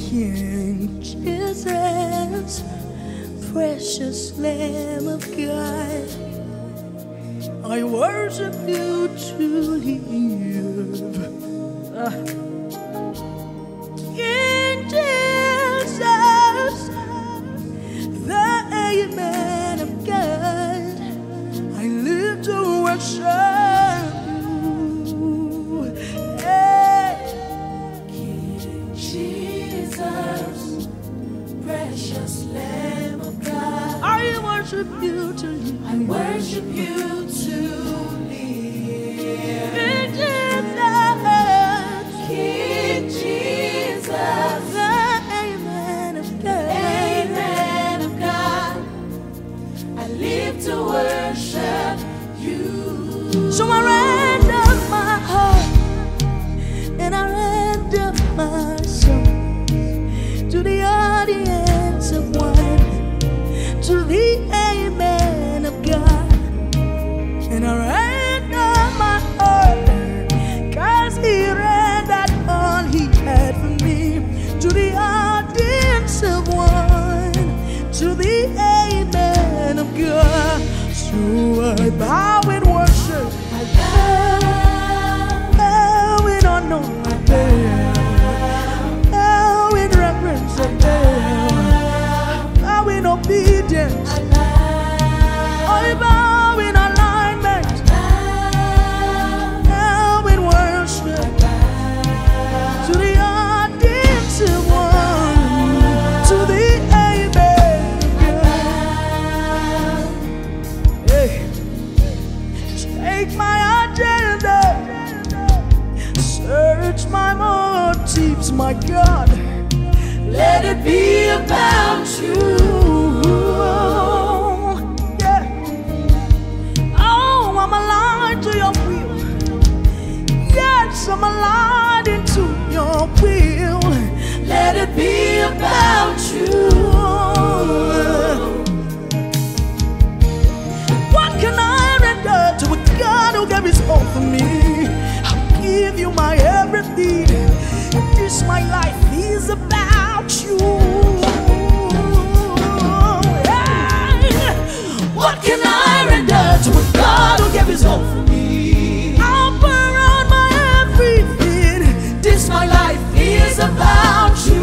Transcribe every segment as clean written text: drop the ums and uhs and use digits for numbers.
King Jesus, precious Lamb of God, I worship you to live. King Jesus, the Amen of God, I live to worship you. Hey. King Jesus, precious Lamb of God, I worship you to live. I worship you to live. King Jesus, the Amen of God, Amen of God, I live to worship you. So I render my heart and I render my soul to the audience of one, to the Amen of God. And I render my heart, 'cause He rendered all He had for me, to the audience of one, to the Amen of God. So I bow in worship, I bow, bow in honor, I bow in reverence, I bow in obedience, I bow, I bow in alignment, bow in worship, to the audience of one, to the Amen of God. Hey. Take my agenda, search my motives, my God. let it be about you. Yeah. Oh, I'm aligned to your will. Yes, I'm aligned into your will. Let it be about you. What can I render to a God who gave His all for me? I'll give you my everything. This my life is about you. Yeah. What can I render to a God who gave His all for me? I'll pour out my everything. This my life is about you.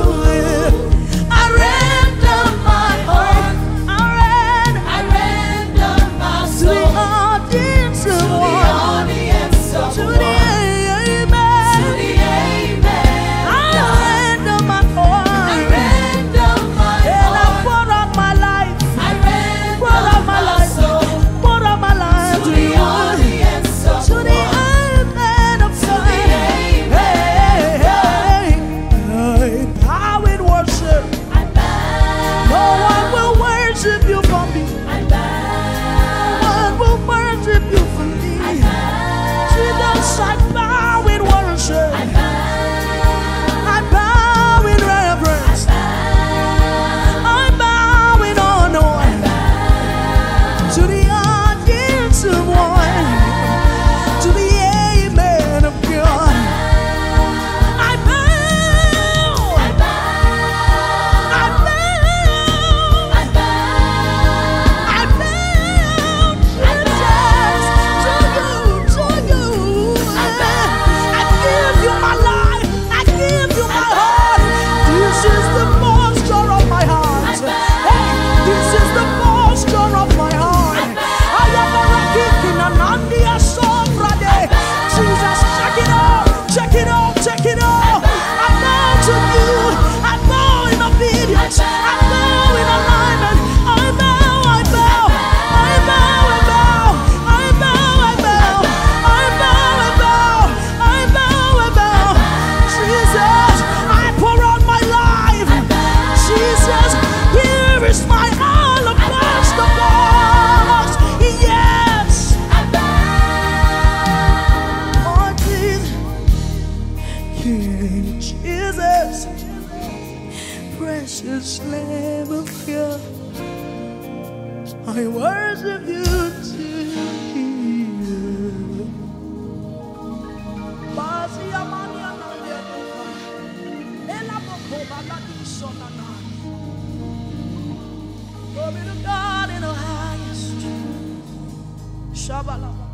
I render my heart, I render my To the soul audience to of the one, audience of to one, the Amen. to the Amen. I render my I heart, render my and I heart, pour out my life, I pour out render my my life, soul pour out my life to to the you, audience of to the one, Amen of to God. the Amen. Hey, I bow in worship. I bow, No one will worship you for me. I bow, No one will worship you for me. I bow, Jesus, I bow in worship. I bow, I bow in reverence. I bow in honor to the audience of one, to the Amen of God. I bow, I bow, I bow, I bow, I bow, Jesus, to you. I give you my life, I give you my heart. This is the posture of my heart. Hey, this is the posture of my heart. I am a rocket in an Andia Sobrade. Jesus, check it out, check it out, check it out. I bow to you, I bow in obedience, I bow in alignment. I bow, I bow, I bow, I bow, I bow, I bow, I bow, I bow, I bow, I bow. Jesus, I pour out my life. Jesus, here is my alabaster box. Yes, I bow. oh Jesus, King Jesus, precious Lamb of God, I worship you to Glory to God in the highest. Shabbat.